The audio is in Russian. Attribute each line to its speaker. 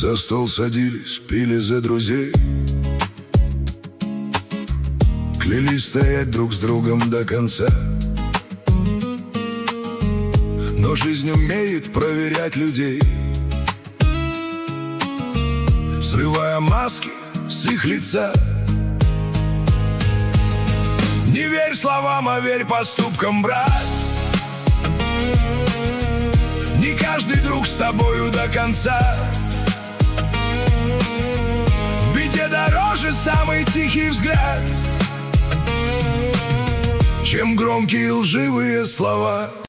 Speaker 1: За стол садились, пили за друзей, клялись стоять друг с другом до конца. Но жизнь умеет проверять людей, срывая маски с их лица. Не верь словам, а верь поступкам, брат. Не каждый друг с тобою до конца. В беде дороже самый тихий взгляд, чем громкие лживые слова.